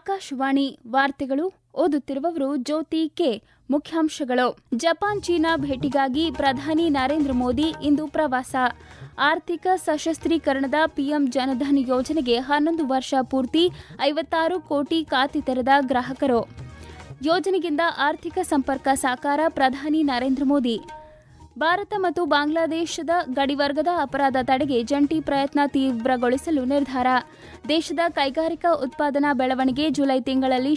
ಆಕಾಶವಾಣಿ ವಾರ್ತೆಗಳು ಓದುತ್ತಿರುವವರು ಜ್ಯೋತಿ ಕೆ. ಮುಖ್ಯಾಂಶಗಳು. ಜಪಾನ್ ಚೀನಾ ಭೇಟಿಗಾಗಿ ಪ್ರಧಾನಿ ನರೇಂದ್ರ ಮೋದಿ ಇಂದು ಪ್ರವಾಸ. ಆರ್ಥಿಕ ಸಶಸ್ತ್ರೀಕರಣದ ಪಿಎಂ ಜನಧನ್ ಯೋಜನೆಗೆ 11 ವರ್ಷ ಪೂರ್ತಿ, 56 ಕೋಟಿ ಖಾತೆ ತೆರೆದ ಗ್ರಾಹಕರು. ಯೋಜನೆಯಿಂದ ಆರ್ಥಿಕ ಸಂಪರ್ಕ ಸಾಕಾರ, ಪ್ರಧಾನಿ ನರೇಂದ್ರ ಮೋದಿ. ಭಾರತ ಮತ್ತು ಬಾಂಗ್ಲಾದೇಶದ ಗಡಿವರ್ಗದ ಅಪರಾಧ ತಡೆಗೆ ಜಂಟಿ ಪ್ರಯತ್ನ ತೀವ್ರಗೊಳಿಸಲು ನಿರ್ಧಾರ. ದೇಶದ ಕೈಗಾರಿಕಾ ಉತ್ಪಾದನಾ ಬೆಳವಣಿಗೆ ಜುಲೈ ತಿಂಗಳಲ್ಲಿ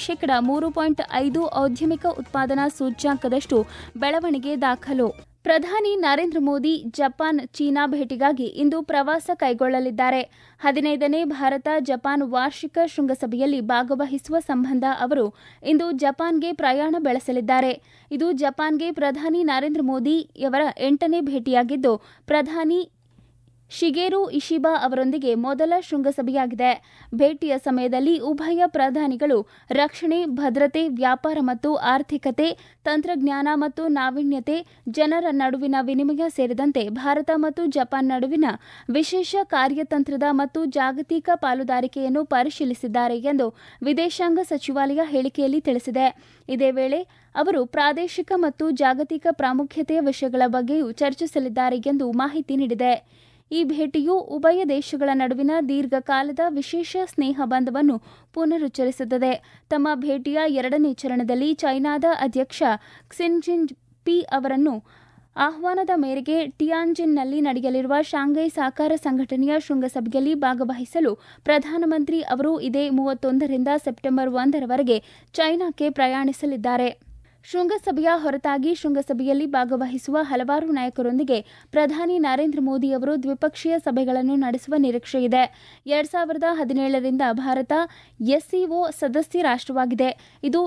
3.5% ಔದ್ಯಮಿಕ ಉತ್ಪಾದನಾ ಸೂಚ್ಯಂಕದಷ್ಟು ಬೆಳವಣಿಗೆ ದಾಖಲು. ಪ್ರಧಾನಿ ನರೇಂದ್ರ ಮೋದಿ ಜಪಾನ್ ಚೀನಾ ಭೇಟಿಗಾಗಿ ಇಂದು ಪ್ರವಾಸ ಕೈಗೊಳ್ಳಲಿದ್ದಾರೆ. 15ನೇ ಭಾರತ ಜಪಾನ್ ವಾರ್ಷಿಕ ಶೃಂಗಸಭೆಯಲ್ಲಿ ಭಾಗವಹಿಸುವ ಸಂಬಂಧ ಅವರು ಇಂದು ಜಪಾನ್ಗೆ ಪ್ರಯಾಣ ಬೆಳೆಸಲಿದ್ದಾರೆ. ಇದು ಜಪಾನ್ಗೆ ಪ್ರಧಾನಿ ನರೇಂದ್ರ ಮೋದಿಯವರ 8ನೇ ಭೇಟಿಯಾಗಿದ್ದು, ಪ್ರಧಾನಿ ಶಿಗೆರು ಇಶಿಬಾ ಅವರೊಂದಿಗೆ ಮೊದಲ ಶೃಂಗಸಭೆಯಾಗಿದೆ. ಭೇಟಿಯ ಸಮಯದಲ್ಲಿ ಉಭಯ ಪ್ರಧಾನಿಗಳು ರಕ್ಷಣೆ, ಭದ್ರತೆ, ವ್ಯಾಪಾರ ಮತ್ತು ಆರ್ಥಿಕತೆ, ತಂತ್ರಜ್ಞಾನ ಮತ್ತು ನಾವೀನ್ಯತೆ, ಜನರ ನಡುವಿನ ವಿನಿಮಯ ಸೇರಿದಂತೆ ಭಾರತ ಮತ್ತು ಜಪಾನ್ ನಡುವಿನ ವಿಶೇಷ ಕಾರ್ಯತಂತ್ರದ ಮತ್ತು ಜಾಗತಿಕ ಪಾಲುದಾರಿಕೆಯನ್ನು ಪರಿಶೀಲಿಸಿದ್ದಾರೆ ಎಂದು ವಿದೇಶಾಂಗ ಸಚಿವಾಲಯ ಹೇಳಿಕೆಯಲ್ಲಿ ತಿಳಿಸಿದೆ. ಇದೇ ವೇಳೆ ಅವರು ಪ್ರಾದೇಶಿಕ ಮತ್ತು ಜಾಗತಿಕ ಪ್ರಾಮುಖ್ಯತೆಯ ವಿಷಯಗಳ ಬಗ್ಗೆಯೂ ಚರ್ಚಿಸಲಿದ್ದಾರೆ ಎಂದು ಮಾಹಿತಿ ನೀಡಿದೆ. ಈ ಭೇಟಿಯು ಉಭಯ ದೇಶಗಳ ನಡುವಿನ ದೀರ್ಘಕಾಲದ ವಿಶೇಷ ಸ್ನೇಹ ಬಂಧವನ್ನು ಪುನರುಚ್ಚರಿಸುತ್ತದೆ. ತಮ್ಮ ಭೇಟಿಯ 2ನೇ ಚರಣದಲ್ಲಿ ಚೈನಾದ ಅಧ್ಯಕ್ಷ ಕ್ಸಿ ಜಿನ್ಪಿಂಗ್ ಅವರನ್ನು ಆಹ್ವಾನದ ಮೇರೆಗೆ ಟಿಯಾನ್ಜಿನ್ನಲ್ಲಿ ನಡೆಯಲಿರುವ ಶಾಂಘೈ ಸಹಕಾರ ಸಂಘಟನೆಯ ಶೃಂಗಸಭೆಯಲ್ಲಿ ಭಾಗವಹಿಸಲು ಪ್ರಧಾನಮಂತ್ರಿ ಅವರು ಇದೇ 31ರಿಂದ ಸೆಪ್ಟೆಂಬರ್ 1ರವರೆಗೆ ಚೈನಾಕ್ಕೆ ಪ್ರಯಾಣಿಸಲಿದ್ದಾರೆ. ಶೃಂಗಸಭೆಯ ಹೊರತಾಗಿ ಶೃಂಗಸಭೆಯಲ್ಲಿ ಭಾಗವಹಿಸುವ ಹಲವಾರು ನಾಯಕರೊಂದಿಗೆ ಪ್ರಧಾನಿ ನರೇಂದ್ರ ಮೋದಿ ಅವರು ದ್ವಿಪಕ್ಷೀಯ ಸಭೆಗಳನ್ನು ನಡೆಸುವ ನಿರೀಕ್ಷೆಯಿದೆ. 2017ರಿಂದ ಭಾರತ ಎಸ್ಸಿಒ ಸದಸ್ಯ ರಾಷ್ಟ್ರವಾಗಿದೆ. ಇದು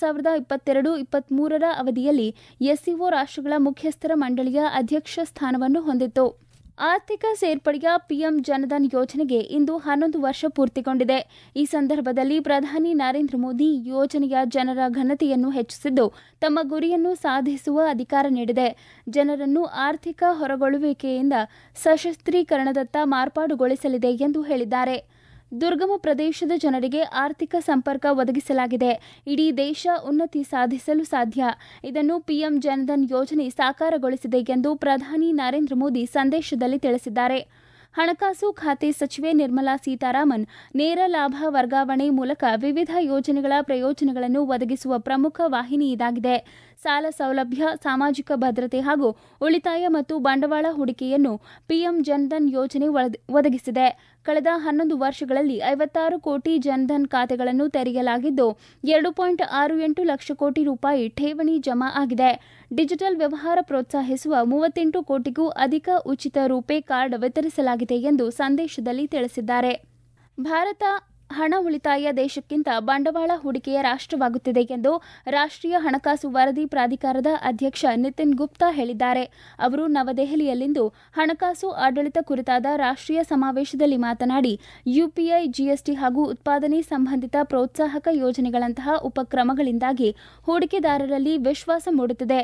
2022-23ರ ಅವಧಿಯಲ್ಲಿ ಎಸ್ಸಿಒ ರಾಷ್ಟ್ರಗಳ ಮುಖ್ಯಸ್ಥರ ಮಂಡಳಿಯ ಅಧ್ಯಕ್ಷ ಸ್ಥಾನವನ್ನು ಹೊಂದಿತ್ತು. ಆರ್ಥಿಕ ಸೇರ್ಪಡೆಯ ಪಿಎಂ ಜನಧನ್ ಯೋಜನೆಗೆ ಇಂದು 11 ವರ್ಷ ಪೂರ್ತಿಗೊಂಡಿದೆ. ಈ ಸಂದರ್ಭದಲ್ಲಿ ಪ್ರಧಾನಿ ನರೇಂದ್ರ ಮೋದಿ ಯೋಜನೆಯ ಜನರ ಘನತೆಯನ್ನು ಹೆಚ್ಚಿಸಿದ್ದು, ತಮ್ಮ ಗುರಿಯನ್ನು ಸಾಧಿಸುವ ಅಧಿಕಾರ ನೀಡಿದೆ. ಜನರನ್ನು ಆರ್ಥಿಕ ಹೊರಗೊಳ್ಳುವಿಕೆಯಿಂದ ಸಶಸ್ತ್ರೀಕರಣದತ್ತ ಮಾರ್ಪಾಡುಗೊಳಿಸಲಿದೆ ಎಂದು ಹೇಳಿದ್ದಾರೆ. ದುರ್ಗಮ ಪ್ರದೇಶದ ಜನರಿಗೆ ಆರ್ಥಿಕ ಸಂಪರ್ಕ ಒದಗಿಸಲಾಗಿದೆ. ಇಡೀ ದೇಶ ಉನ್ನತಿ ಸಾಧಿಸಲು ಸಾಧ್ಯ. ಇದನ್ನು ಪಿಎಂ ಜನಧನ್ ಯೋಜನೆ ಸಾಕಾರಗೊಳಿಸಿದೆ ಎಂದು ಪ್ರಧಾನಿ ನರೇಂದ್ರ ಮೋದಿ ಸಂದೇಶದಲ್ಲಿ ತಿಳಿಸಿದ್ದಾರೆ. ಹಣಕಾಸು ಖಾತೆ ಸಚಿವೆ ನಿರ್ಮಲಾ ಸೀತಾರಾಮನ್ ನೇರ ಲಾಭ ವರ್ಗಾವಣೆ ಮೂಲಕ ವಿವಿಧ ಯೋಜನೆಗಳ ಪ್ರಯೋಜನಗಳನ್ನು ಒದಗಿಸುವ ಪ್ರಮುಖ ವಾಹಿನಿ ಇದಾಗಿದೆ. ಸಾಲ ಸೌಲಭ್ಯ, ಸಾಮಾಜಿಕ ಭದ್ರತೆ ಹಾಗೂ ಉಳಿತಾಯ ಮತ್ತು ಬಂಡವಾಳ ಹೂಡಿಕೆಯನ್ನು ಪಿಎಂ ಜನಧನ್ ಯೋಜನೆ ಒದಗಿಸಿದೆ. ಕಳೆದ 11 ವರ್ಷಗಳಲ್ಲಿ 56 ಕೋಟಿ ಜನಧನ್ ಖಾತೆಗಳನ್ನು ತೆರೆಯಲಾಗಿದ್ದು, 2.68 ಲಕ್ಷ ಕೋಟಿ ರೂಪಾಯಿ ಠೇವಣಿ ಜಮಾ ಆಗಿದೆ. ಡಿಜಿಟಲ್ ವ್ಯವಹಾರ ಪ್ರೋತ್ಸಾಹಿಸುವ 38 ಕೋಟಿಗೂ ಅಧಿಕ ಉಚಿತ ರೂಪೇ ಕಾರ್ಡ್ ವಿತರಿಸಲಾಗಿದೆ ಎಂದು ಸಂದೇಶದಲ್ಲಿ ತಿಳಿಸಿದ್ದಾರೆ. ಭಾರತ ಹಣ ಉಳಿತಾಯ ದೇಶಕ್ಕಿಂತ ಬಂಡವಾಳ ಹೂಡಿಕೆಯ ರಾಷ್ಟ್ರವಾಗುತ್ತಿದೆ ಎಂದು ರಾಷ್ಟ್ರೀಯ ಹಣಕಾಸು ವರದಿ ಪ್ರಾಧಿಕಾರದ ಅಧ್ಯಕ್ಷ ನಿತಿನ್ ಗುಪ್ತಾ ಹೇಳಿದ್ದಾರೆ. ಅವರು ನವದೆಹಲಿಯಲ್ಲಿಂದು ಹಣಕಾಸು ಆಡಳಿತ ಕುರಿತಾದ ರಾಷ್ಟ್ರೀಯ ಸಮಾವೇಶದಲ್ಲಿ ಮಾತನಾಡಿ, ಯುಪಿಐ, ಜಿಎಸ್ಟಿ ಹಾಗೂ ಉತ್ಪಾದನೆ ಸಂಬಂಧಿತ ಪ್ರೋತ್ಸಾಹಕ ಯೋಜನೆಗಳಂತಹ ಉಪಕ್ರಮಗಳಿಂದಾಗಿ ಹೂಡಿಕೆದಾರರಲ್ಲಿ ವಿಶ್ವಾಸ ಮೂಡುತ್ತಿದೆ.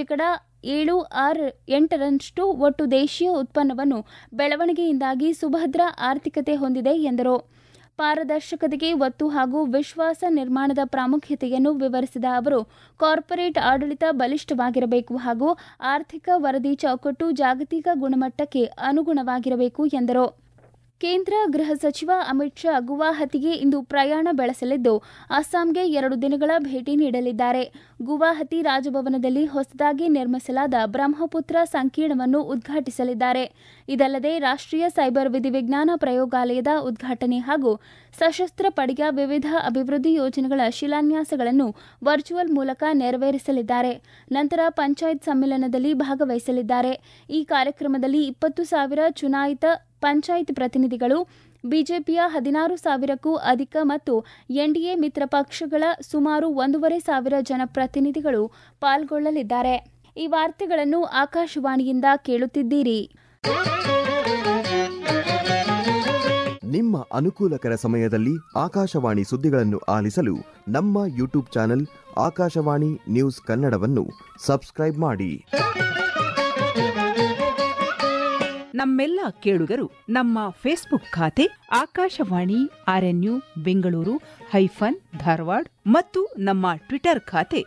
7.8% ಒಟ್ಟು ದೇಶೀಯ ಉತ್ಪನ್ನವನ್ನು ಬೆಳವಣಿಗೆಯಿಂದಾಗಿ ಸುಭದ್ರ ಆರ್ಥಿಕತೆ ಹೊಂದಿದೆ ಎಂದರು. ಪಾರದರ್ಶಕತೆಗೆ ಒತ್ತು ಹಾಗೂ ವಿಶ್ವಾಸ ನಿರ್ಮಾಣದ ಪ್ರಾಮುಖ್ಯತೆಯನ್ನು ವಿವರಿಸಿದ ಅವರು, ಕಾರ್ಪೊರೇಟ್ ಆಡಳಿತ ಬಲಿಷ್ಠವಾಗಿರಬೇಕು ಹಾಗೂ ಆರ್ಥಿಕ ವರದಿ ಚೌಕಟ್ಟು ಜಾಗತಿಕ ಗುಣಮಟ್ಟಕ್ಕೆ ಅನುಗುಣವಾಗಿರಬೇಕು ಎಂದರು. ಕೇಂದ್ರ ಗೃಹ ಸಚಿವ ಅಮಿತ್ ಶಾ ಗುವಾಹತಿಗೆ ಇಂದು ಪ್ರಯಾಣ ಬೆಳೆಸಲಿದ್ದು, ಅಸ್ಸಾಂಗೆ 2 ದಿನಗಳ ಭೇಟಿ ನೀಡಲಿದ್ದಾರೆ. ಗುವಾಹತಿ ರಾಜಭವನದಲ್ಲಿ ಹೊಸದಾಗಿ ನಿರ್ಮಿಸಲಾದ ಬ್ರಹ್ಮಪುತ್ರ ಸಂಕೀರ್ಣವನ್ನು ಉದ್ಘಾಟಿಸಲಿದ್ದಾರೆ. ಇದಲ್ಲದೆ ರಾಷ್ಟ್ರೀಯ ಸೈಬರ್ ವಿಧಿವಿಜ್ಞಾನ ಪ್ರಯೋಗಾಲಯದ ಉದ್ಘಾಟನೆ ಹಾಗೂ ಸಶಸ್ತ್ರ ಪಡೆಯ ವಿವಿಧ ಅಭಿವೃದ್ಧಿ ಯೋಜನೆಗಳ ಶಿಲಾನ್ಯಾಸಗಳನ್ನು ವರ್ಚುವಲ್ ಮೂಲಕ ನೆರವೇರಿಸಲಿದ್ದಾರೆ. ನಂತರ ಪಂಚಾಯತ್ ಸಮ್ಮೇಳನದಲ್ಲಿ ಭಾಗವಹಿಸಲಿದ್ದಾರೆ. ಈ ಕಾರ್ಯಕ್ರಮದಲ್ಲಿ 20,000 ಚುನಾಯಿತ ಪಂಚಾಯತ್ ಪ್ರತಿನಿಧಿಗಳು, ಬಿಜೆಪಿಯ 16,000ಕ್ಕೂ ಅಧಿಕ ಮತ್ತು ಎನ್ಡಿಎ ಮಿತ್ರ ಪಕ್ಷಗಳ ಸುಮಾರು 1,500 ಜನಪ್ರತಿನಿಧಿಗಳು ಪಾಲ್ಗೊಳ್ಳಲಿದ್ದಾರೆ. ಈ ವಾರ್ತೆಗಳನ್ನು ಆಕಾಶವಾಣಿಯಿಂದ ಕೇಳುತ್ತಿದ್ದೀರಿ. ನಿಮ್ಮ ಅನುಕೂಲಕರ ಸಮಯದಲ್ಲಿ ಆಕಾಶವಾಣಿ ಸುದ್ದಿಗಳನ್ನು ಆಲಿಸಲು ನಮ್ಮ ಯೂಟ್ಯೂಬ್ ಚಾನೆಲ್ ಆಕಾಶವಾಣಿ ನ್ಯೂಸ್ ಕನ್ನಡವನ್ನು ಸಬ್ಸ್ಕ್ರೈಬ್ ಮಾಡಿ. ನಮ್ಮೆಲ್ಲ ಕೇಳುಗರು ನಮ್ಮ ಫೇಸ್ಬುಕ್ ಖಾತೆ ಆಕಾಶವಾಣಿ ಆರ್ಎನ್ಯು ಬೆಂಗಳೂರು ಧಾರವಾಡ ಮತ್ತು ನಮ್ಮ ಟ್ವಿಟರ್ ಖಾತೆ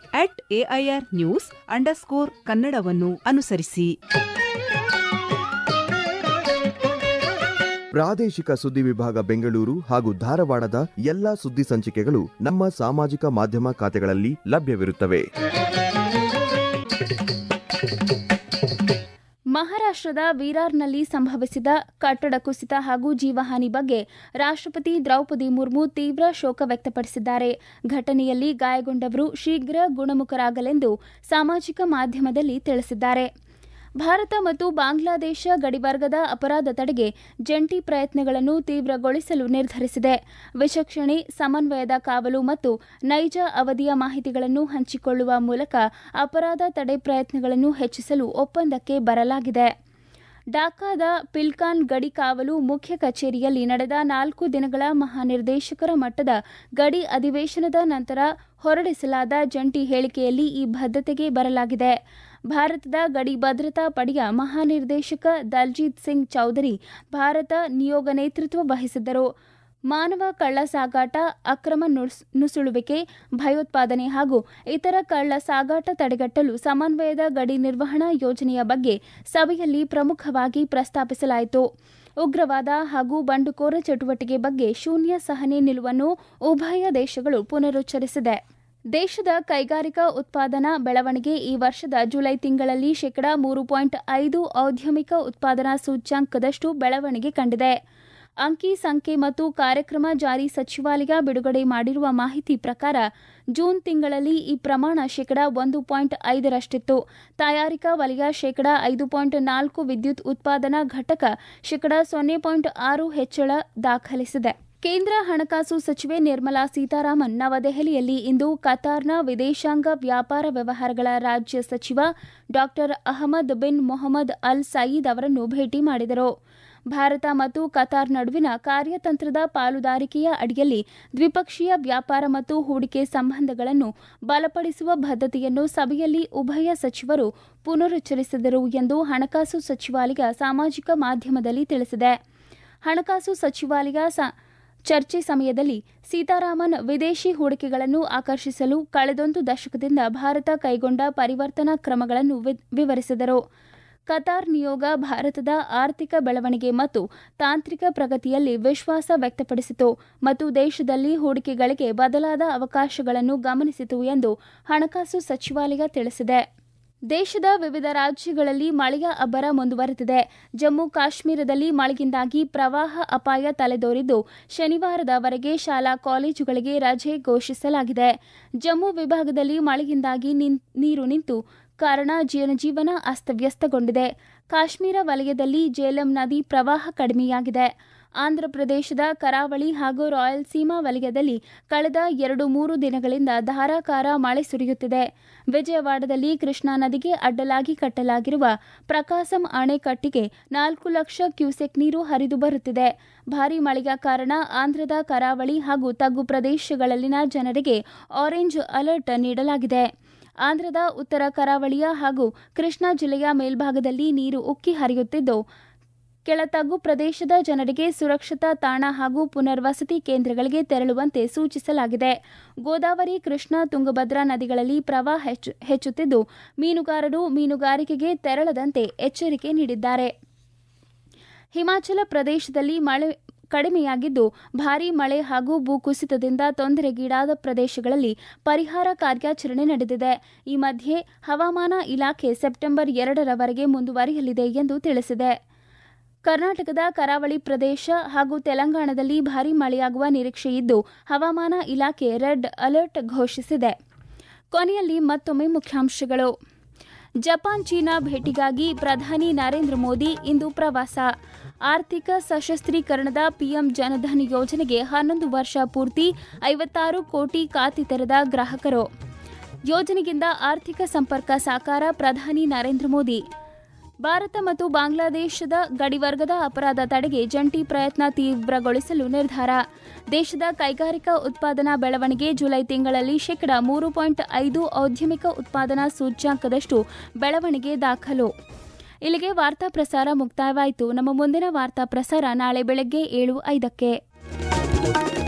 @AIRnews_ಕನ್ನಡವನ್ನು ಅನುಸರಿಸಿ. ಪ್ರಾದೇಶಿಕ ಸುದ್ದಿ ವಿಭಾಗ ಬೆಂಗಳೂರು ಹಾಗೂ ಧಾರವಾಡದ ಎಲ್ಲಾ ಸುದ್ದಿ ಸಂಚಿಕೆಗಳು ನಮ್ಮ ಸಾಮಾಜಿಕ ಮಾಧ್ಯಮ ಖಾತೆಗಳಲ್ಲಿ ಲಭ್ಯವಿರುತ್ತವೆ. ಮಹಾರಾಷ್ಟ್ರದ ವಿರಾರ್ನಲ್ಲಿ ಸಂಭವಿಸಿದ ಕಟ್ಟಡ ಕುಸಿತ ಹಾಗೂ ಜೀವಹಾನಿ ಬಗ್ಗೆ ರಾಷ್ಟ್ರಪತಿ ದ್ರೌಪದಿ ಮುರ್ಮು ತೀವ್ರ ಶೋಕ ವ್ಯಕ್ತಪಡಿಸಿದ್ದಾರೆ. ಘಟನೆಯಲ್ಲಿ ಗಾಯಗೊಂಡವರು ಶೀಘ್ರ ಗುಣಮುಖರಾಗಲೆಂದು ಸಾಮಾಜಿಕ ಮಾಧ್ಯಮದಲ್ಲಿ ತಿಳಿಸಿದ್ದಾರೆ. ಭಾರತ ಮತ್ತು ಬಾಂಗ್ಲಾದೇಶ ಗಡಿವರ್ಗದ ಅಪರಾಧ ತಡೆಗೆ ಜಂಟಿ ಪ್ರಯತ್ನಗಳನ್ನು ತೀವ್ರಗೊಳಿಸಲು ನಿರ್ಧರಿಸಿದೆ. ವಿಚಕ್ಷಣೆ, ಸಮನ್ವಯದ ಕಾವಲು ಮತ್ತು ನೈಜ ಅವಧಿಯ ಮಾಹಿತಿಗಳನ್ನು ಹಂಚಿಕೊಳ್ಳುವ ಮೂಲಕ ಅಪರಾಧ ತಡೆ ಪ್ರಯತ್ನಗಳನ್ನು ಹೆಚ್ಚಿಸಲು ಒಪ್ಪಂದಕ್ಕೆ ಬರಲಾಗಿದೆ. ಢಾಕಾದ ಪಿಲ್ಕಾನ್ ಗಡಿ ಕಾವಲು ಮುಖ್ಯ ಕಚೇರಿಯಲ್ಲಿ ನಡೆದ 4 ದಿನಗಳ ಮಹಾನಿರ್ದೇಶಕರ ಮಟ್ಟದ ಗಡಿ ಅಧಿವೇಶನದ ನಂತರ ಹೊರಡಿಸಲಾದ ಜಂಟಿ ಹೇಳಿಕೆಯಲ್ಲಿ ಈ ಬದ್ಧತೆಗೆ ಬರಲಾಗಿದೆ. ಭಾರತದ ಗಡಿ ಭದ್ರತಾ ಪಡೆಯ ಮಹಾನಿರ್ದೇಶಕ ದಲ್ಜೀತ್ ಸಿಂಗ್ ಚೌಧರಿ ಭಾರತ ನಿಯೋಗ ನೇತೃತ್ವ ವಹಿಸಿದ್ದರು. ಮಾನವ ಕಳ್ಳ ಸಾಗಾಟ, ಅಕ್ರಮ ನುಸುಳುವಿಕೆ, ಭಯೋತ್ಪಾದನೆ ಹಾಗೂ ಇತರ ಕಳ್ಳ ಸಾಗಾಟ ತಡೆಗಟ್ಟಲು ಸಮನ್ವಯದ ಗಡಿ ನಿರ್ವಹಣಾ ಯೋಜನೆಯ ಬಗ್ಗೆ ಸಭೆಯಲ್ಲಿ ಪ್ರಮುಖವಾಗಿ ಪ್ರಸ್ತಾಪಿಸಲಾಯಿತು. ಉಗ್ರವಾದ ಹಾಗೂ ಬಂಡುಕೋರ ಚಟುವಟಿಕೆ ಬಗ್ಗೆ ಶೂನ್ಯ ಸಹನೆ ನಿಲುವನ್ನು ಉಭಯ ದೇಶಗಳು ಪುನರುಚ್ಚರಿಸಿದೆ. ದೇಶದ ಕೈಗಾರಿಕಾ ಉತ್ಪಾದನಾ ಬೆಳವಣಿಗೆ ಈ ವರ್ಷದ ಜುಲೈ ತಿಂಗಳಲ್ಲಿ 3.5% ಔದ್ಯಮಿಕ ಉತ್ಪಾದನಾ ಸೂಚ್ಯಂಕದಷ್ಟು ಬೆಳವಣಿಗೆ ಕಂಡಿದೆ. ಅಂಕಿ ಸಂಖ್ಯೆ ಮತ್ತು ಕಾರ್ಯಕ್ರಮ ಜಾರಿ ಸಚಿವಾಲಯ ಬಿಡುಗಡೆ ಮಾಡಿರುವ ಮಾಹಿತಿ ಪ್ರಕಾರ ಜೂನ್ ತಿಂಗಳಲ್ಲಿ ಈ ಪ್ರಮಾಣ 1.5%ರಷ್ಟಿತ್ತು. ತಯಾರಿಕಾ ವಲಯ 5.4%, ವಿದ್ಯುತ್ ಉತ್ಪಾದನಾ ಘಟಕ 0.6% ಹೆಚ್ಚಳ ದಾಖಲಿಸಿದೆ. ಕೇಂದ್ರ ಹಣಕಾಸು ಸಚಿವೆ ನಿರ್ಮಲಾ ಸೀತಾರಾಮನ್ ನವದೆಹಲಿಯಲ್ಲಿ ಇಂದು ಕತಾರ್ನ ವಿದೇಶಾಂಗ ವ್ಯಾಪಾರ ವ್ಯವಹಾರಗಳ ರಾಜ್ಯ ಸಚಿವ ಡಾ ಅಹಮದ್ ಬಿನ್ ಮೊಹಮ್ಮದ್ ಅಲ್ ಸಯೀದ್ ಅವರನ್ನು ಭೇಟಿ ಮಾಡಿದರು. ಭಾರತ ಮತ್ತು ಕತಾರ್ ನಡುವಿನ ಕಾರ್ಯತಂತ್ರದ ಪಾಲುದಾರಿಕೆಯ ಅಡಿಯಲ್ಲಿ ದ್ವಿಪಕ್ಷೀಯ ವ್ಯಾಪಾರ ಮತ್ತು ಹೂಡಿಕೆ ಸಂಬಂಧಗಳನ್ನು ಬಲಪಡಿಸುವ ಬದ್ಧತೆಯನ್ನು ಸಭೆಯಲ್ಲಿ ಉಭಯ ಸಚಿವರು ಪುನರುಚ್ಚರಿಸಿದರು ಎಂದು ಹಣಕಾಸು ಸಚಿವಾಲಯ ಸಾಮಾಜಿಕ ಮಾಧ್ಯಮದಲ್ಲಿ ತಿಳಿಸಿದೆ. ಹಣಕಾಸು ಸಚಿವಾಲಯ ಚರ್ಚೆ ಸಮಯದಲ್ಲಿ ಸೀತಾರಾಮನ್ ವಿದೇಶಿ ಹೂಡಿಕೆಗಳನ್ನು ಆಕರ್ಷಿಸಲು ಕಳೆದೊಂದು ದಶಕದಿಂದ ಭಾರತ ಕೈಗೊಂಡ ಪರಿವರ್ತನಾ ಕ್ರಮಗಳನ್ನು ವಿವರಿಸಿದರು. ಕತಾರ್ ನಿಯೋಗ ಭಾರತದ ಆರ್ಥಿಕ ಬೆಳವಣಿಗೆ ಮತ್ತು ತಾಂತ್ರಿಕ ಪ್ರಗತಿಯಲ್ಲಿ ವಿಶ್ವಾಸ ವ್ಯಕ್ತಪಡಿಸಿತು ಮತ್ತು ದೇಶದಲ್ಲಿ ಹೂಡಿಕೆಗಳಿಗೆ ಬದಲಾದ ಅವಕಾಶಗಳನ್ನು ಗಮನಿಸಿತು ಎಂದು ಹಣಕಾಸು ಸಚಿವಾಲಯ ತಿಳಿಸಿದೆ. ದೇಶದ ವಿವಿಧ ರಾಜ್ಯಗಳಲ್ಲಿ ಮಳೆಯ ಅಬ್ಬರ ಮುಂದುವರೆದಿದೆ. ಜಮ್ಮು ಕಾಶ್ಮೀರದಲ್ಲಿ ಮಳೆಯಿಂದಾಗಿ ಪ್ರವಾಹ ಅಪಾಯ ತಲೆದೋರಿದ್ದು ಶನಿವಾರದವರೆಗೆ ಶಾಲಾ ಕಾಲೇಜುಗಳಿಗೆ ರಜೆ ಘೋಷಿಸಲಾಗಿದೆ. ಜಮ್ಮು ವಿಭಾಗದಲ್ಲಿ ಮಳೆಯಿಂದಾಗಿ ನೀರು ನಿಂತು ಕಾರಣ ಜನಜೀವನ ಅಸ್ತವ್ಯಸ್ತಗೊಂಡಿದೆ. ಕಾಶ್ಮೀರ ವಲಯದಲ್ಲಿ ಜೇಲಂ ನದಿ ಪ್ರವಾಹ ಕಡಿಮೆಯಾಗಿದೆ. ಆಂಧ್ರಪ್ರದೇಶದ ಕರಾವಳಿ ಹಾಗೂ ರಾಯಲಸೀಮಾ ವಲಯದಲ್ಲಿ ಕಳೆದ 2-3 ದಿನಗಳಿಂದ ಧಾರಾಕಾರ ಮಳೆ ಸುರಿಯುತ್ತಿದೆ. ವಿಜಯವಾಡದಲ್ಲಿ ಕೃಷ್ಣಾ ನದಿಗೆ ಅಡ್ಡಲಾಗಿ ಕಟ್ಟಲಾಗಿರುವ ಪ್ರಕಾಸಂ ಅಣೆಕಟ್ಟಿಗೆ 4 ಲಕ್ಷ ಕ್ಯೂಸೆಕ್ ನೀರು ಹರಿದು ಬರುತ್ತಿದೆ. ಭಾರೀ ಮಳೆಯ ಕಾರಣ ಆಂಧ್ರದ ಕರಾವಳಿ ಹಾಗೂ ತಗ್ಗು ಪ್ರದೇಶಗಳಲ್ಲಿನ ಜನರಿಗೆ ಆರೆಂಜ್ ಅಲರ್ಟ್ ನೀಡಲಾಗಿದೆ. ಆಂಧ್ರದ ಉತ್ತರ ಕರಾವಳಿಯ ಹಾಗೂ ಕೃಷ್ಣಾ ಜಿಲ್ಲೆಯ ಮೇಲ್ಭಾಗದಲ್ಲಿ ನೀರು ಉಕ್ಕಿ ಹರಿಯುತ್ತಿದ್ದು ಕೆಳತಗ್ಗು ಪ್ರದೇಶದ ಜನರಿಗೆ ಸುರಕ್ಷಿತ ತಾಣ ಹಾಗೂ ಪುನರ್ವಸತಿ ಕೇಂದ್ರಗಳಿಗೆ ತೆರಳುವಂತೆ ಸೂಚಿಸಲಾಗಿದೆ. ಗೋದಾವರಿ, ಕೃಷ್ಣಾ, ತುಂಗಭದ್ರಾ ನದಿಗಳಲ್ಲಿ ಪ್ರವಾಹ ಹೆಚ್ಚುತ್ತಿದ್ದು ಮೀನುಗಾರರು ಮೀನುಗಾರಿಕೆಗೆ ತೆರಳದಂತೆ ಎಚ್ಚರಿಕೆ ನೀಡಿದ್ದಾರೆ. ಹಿಮಾಚಲ ಪ್ರದೇಶದಲ್ಲಿ ಮಳೆ ಕಡಿಮೆಯಾಗಿದ್ದು ಭಾರೀ ಮಳೆ ಹಾಗೂ ಭೂಕುಸಿತದಿಂದ ತೊಂದರೆಗೀಡಾದ ಪ್ರದೇಶಗಳಲ್ಲಿ ಪರಿಹಾರ ಕಾರ್ಯಾಚರಣೆ ನಡೆದಿದೆ. ಈ ಮಧ್ಯೆ ಹವಾಮಾನ ಇಲಾಖೆ ಸೆಪ್ಟೆಂಬರ್ 2ರವರೆಗೆ ಮುಂದುವರಿಯಲಿದೆ ಎಂದು ತಿಳಿಸಿದೆ. ಕರ್ನಾಟಕದ ಕರಾವಳಿ ಪ್ರದೇಶ ಹಾಗೂ ತೆಲಂಗಾಣದಲ್ಲಿ ಭಾರೀ ಮಳೆಯಾಗುವ ನಿರೀಕ್ಷೆಯಿದ್ದು ಹವಾಮಾನ ಇಲಾಖೆ ರೆಡ್ ಅಲರ್ಟ್ ಘೋಷಿಸಿದೆ. ಕೊನೆಯಲ್ಲಿ ಮತ್ತೊಮ್ಮೆ ಮುಖ್ಯಾಂಶಗಳು. ಜಪಾನ್ ಚೀನಾ ಭೇಟಿಗಾಗಿ ಪ್ರಧಾನಿ ನರೇಂದ್ರ ಮೋದಿ ಇಂದು ಪ್ರವಾಸ. ಆರ್ಥಿಕ ಸಶಸ್ತ್ರೀಕರಣದ ಪಿಎಂ ಜನಧನ್ ಯೋಜನೆಗೆ 11 ವರ್ಷ ಪೂರ್ತಿ, 56 ಕೋಟಿ ಖಾತೆ ತೆರೆದ ಗ್ರಾಹಕರು. ಯೋಜನೆಯಿಂದ ಆರ್ಥಿಕ ಸಂಪರ್ಕ ಸಾಕಾರ, ಪ್ರಧಾನಿ ನರೇಂದ್ರ ಮೋದಿ. ಭಾರತ ಮತ್ತು ಬಾಂಗ್ಲಾದೇಶದ ಗಡಿವರ್ಗದ ಅಪರಾಧ ತಡೆಗೆ ಜಂಟಿ ಪ್ರಯತ್ನ ತೀವ್ರಗೊಳಿಸಲು ನಿರ್ಧಾರ. ದೇಶದ ಕೈಗಾರಿಕಾ ಉತ್ಪಾದನಾ ಬೆಳವಣಿಗೆ ಜುಲೈ ತಿಂಗಳಲ್ಲಿ 3.5% ಔದ್ಯಮಿಕ ಉತ್ಪಾದನಾ ಸೂಚ್ಯಂಕದಷ್ಟು ಬೆಳವಣಿಗೆ ದಾಖಲು. ಇಲ್ಲಿಗೆ ವಾರ್ತಾ ಪ್ರಸಾರ ಮುಕ್ತಾಯವಾಯಿತು. ನಮ್ಮ ಮುಂದಿನ ವಾರ್ತಾ ಪ್ರಸಾರ ನಾಳೆ ಬೆಳಗ್ಗೆ 7:05.